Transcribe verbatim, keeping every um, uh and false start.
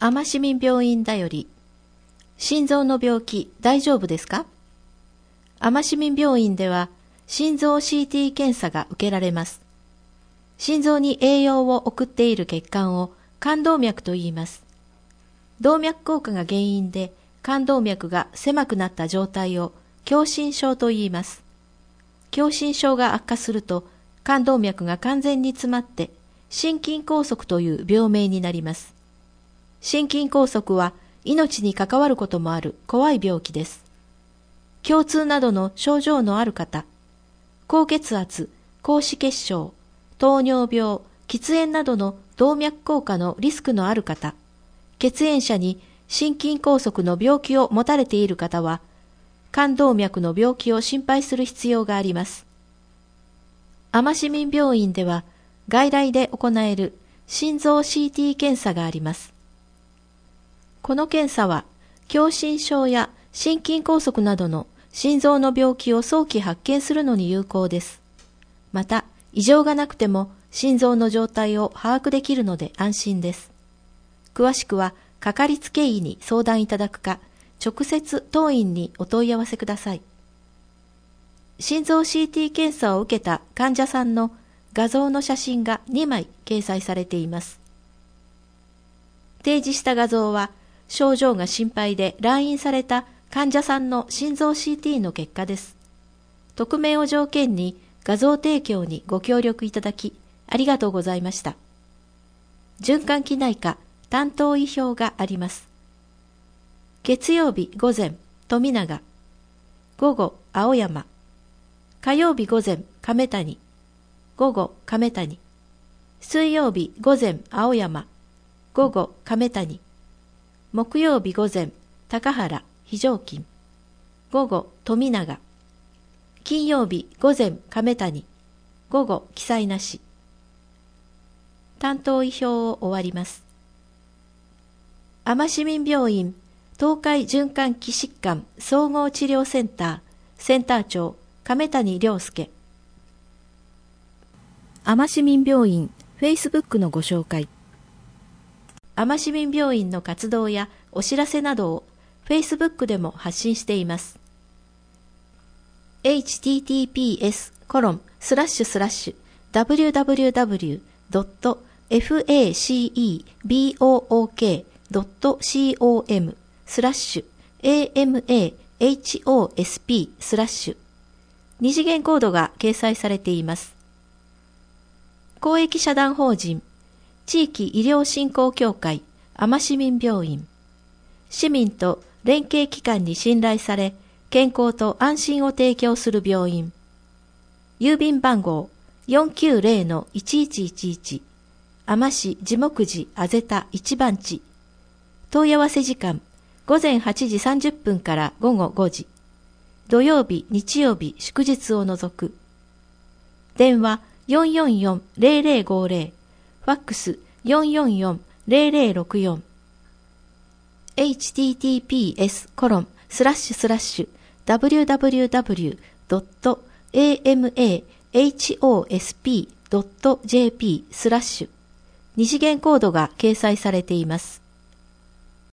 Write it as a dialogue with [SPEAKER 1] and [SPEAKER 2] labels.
[SPEAKER 1] あま市民病院だより、心臓の病気大丈夫ですか？あま市民病院では心臓 シーティー 検査が受けられます。心臓に栄養を送っている血管を冠動脈と言います。動脈硬化が原因で冠動脈が狭くなった状態を狭心症と言います。狭心症が悪化すると冠動脈が完全に詰まって心筋梗塞という病名になります。心筋梗塞は命に関わることもある怖い病気です。胸痛などの症状のある方、高血圧、高脂血症、糖尿病、喫煙などの動脈硬化のリスクのある方、血縁者に心筋梗塞の病気を持たれている方は、冠動脈の病気を心配する必要があります。あま市民病院では、外来で行える心臓 シーティー 検査があります。この検査は、狭心症や心筋梗塞などの心臓の病気を早期発見するのに有効です。また、異常がなくても心臓の状態を把握できるので安心です。詳しくは、かかりつけ医に相談いただくか、直接当院にお問い合わせください。心臓 シーティー 検査を受けた患者さんの画像の写真がにまい掲載されています。提示した画像は、症状が心配で来院された患者さんの心臓 シーティー の結果です。匿名を条件に画像提供にご協力いただき、ありがとうございました。循環器内科担当医表があります。月曜日午前、富永。午後、青山。火曜日午前、亀谷。午後、亀谷。水曜日午前、青山。午後、亀谷。木曜日午前、高原、非常勤。午後、富永。金曜日午前、亀谷。午後、記載なし。担当医表を終わります。あま市民病院東海循環器疾患総合治療センターセンター長亀谷良介。あま市民病院フェイスブックのご紹介。あま市民病院の活動やお知らせなどをフェイスブックでも発信しています。エイチティーティーピーエスコロンスラッシュスラッシュダブリューダブリューダブリュードットフェイスブックドットコムスラッシュ エーエムエーエイチオーエスピー スラッシュ二次元コードが掲載されています。公益社団法人地域医療振興協会あま市民病院。市民と連携機関に信頼され、健康と安心を提供する病院。郵便番号 よんきゅうゼロのいちいちいちいち あま市地木寺あぜた一番地。問い合わせ時間午前はちじさんじゅっぷんから午後ごじ。土曜日、日曜日、祝日を除く。電話 よんよんよんゼロゼロごゼロ。ファックス よんよんよんゼロゼロろくよん。エイチティーティーピーエスコロンスラッシュスラッシュダブリューダブリューダブリュードットエーエムエーエイチオーエスピードットジェーピー スラッシュ二次元コードが掲載されています。